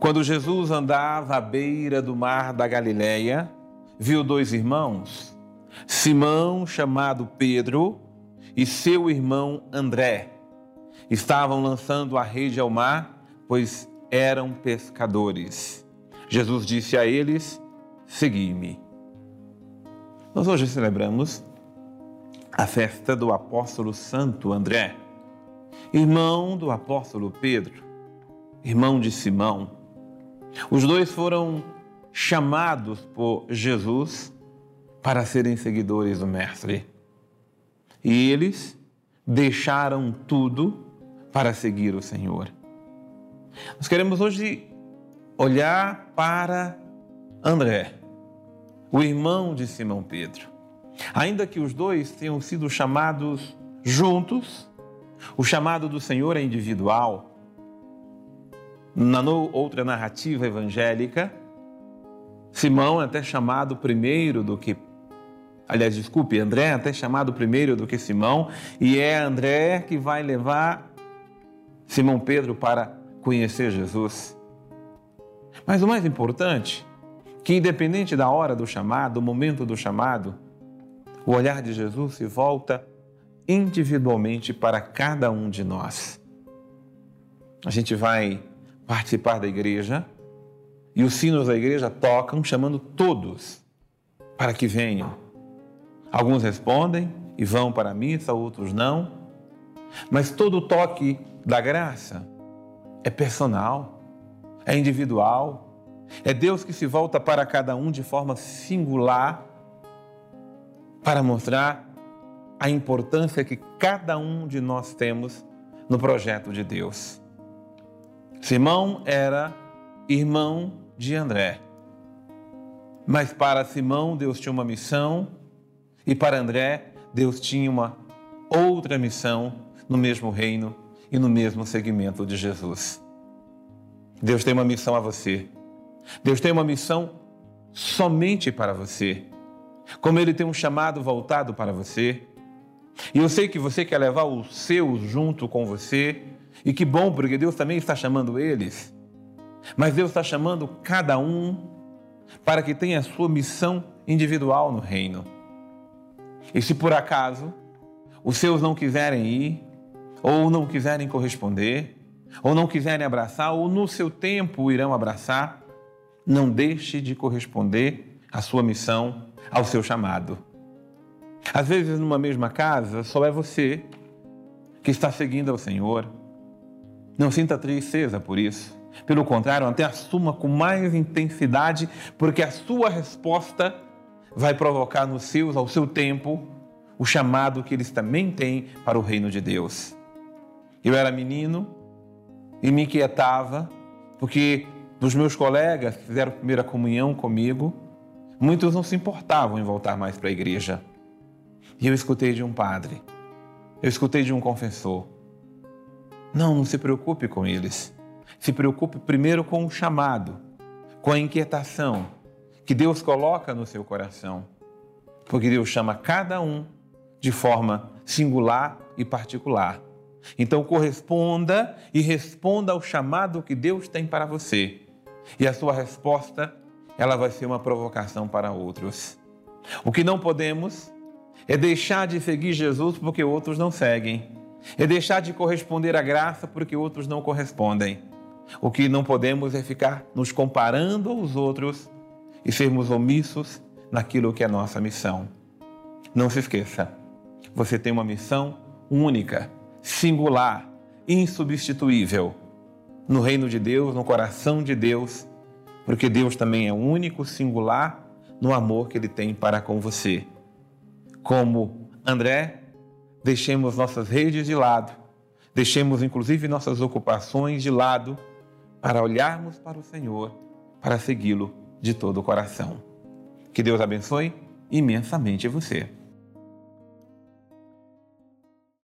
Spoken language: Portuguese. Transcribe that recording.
Quando Jesus andava à beira do mar da Galileia, viu dois irmãos, Simão, chamado Pedro, e seu irmão André. Estavam lançando a rede ao mar, pois eram pescadores. Jesus disse a eles: segui-me. Nós hoje celebramos a festa do apóstolo Santo André, irmão do apóstolo Pedro, irmão de Simão. Os dois foram chamados por Jesus para serem seguidores do Mestre. E eles deixaram tudo para seguir o Senhor. Nós queremos hoje olhar para André, o irmão de Simão Pedro. Ainda que os dois tenham sido chamados juntos, o chamado do Senhor é individual. Na outra narrativa evangélica, Simão é até chamado primeiro do que... André é até chamado primeiro do que Simão, e é André que vai levar Simão Pedro para conhecer Jesus. Mas o mais importante, que independente da hora do chamado, do momento do chamado, o olhar de Jesus se volta individualmente para cada um de nós. A gente vai participar da igreja e os sinos da igreja tocam, chamando todos para que venham. Alguns respondem e vão para a missa, outros não. Mas todo o toque da graça é personal, é individual. É Deus que se volta para cada um de forma singular para mostrar a importância que cada um de nós temos no projeto de Deus. Simão era irmão de André. Mas para Simão, Deus tinha uma missão, e para André, Deus tinha uma outra missão no mesmo reino e no mesmo segmento de Jesus. Deus tem uma missão a você. Deus tem uma missão somente para você. Como Ele tem um chamado voltado para você. E eu sei que você quer levar os seus junto com você. E que bom, porque Deus também está chamando eles. Mas Deus está chamando cada um para que tenha a sua missão individual no reino. E se por acaso os seus não quiserem ir, ou não quiserem corresponder, ou não quiserem abraçar, ou no seu tempo irão abraçar, não deixe de corresponder à sua missão, ao seu chamado. Às vezes, numa mesma casa, só é você que está seguindo ao Senhor. Não sinta tristeza por isso. Pelo contrário, até assuma com mais intensidade, porque a sua resposta vai provocar nos seus, ao seu tempo, o chamado que eles também têm para o reino de Deus. Eu era menino e me inquietava, porque dos meus colegas que fizeram a primeira comunhão comigo, muitos não se importavam em voltar mais para a igreja. E eu escutei de um padre, eu escutei de um confessor: não se preocupe com eles. Se preocupe primeiro com o chamado, com a inquietação que Deus coloca no seu coração. Porque Deus chama cada um de forma singular e particular. Então corresponda e responda ao chamado que Deus tem para você. E a sua resposta, ela vai ser uma provocação para outros. O que não podemos é deixar de seguir Jesus porque outros não seguem. É deixar de corresponder à graça porque outros não correspondem. O que não podemos é ficar nos comparando aos outros e sermos omissos naquilo que é nossa missão. Não se esqueça, você tem uma missão única, singular, insubstituível, no reino de Deus, no coração de Deus, porque Deus também é único, singular, no amor que Ele tem para com você. Como André, deixemos nossas redes de lado, deixemos inclusive nossas ocupações de lado, para olharmos para o Senhor, para segui-lo de todo o coração. Que Deus abençoe imensamente você.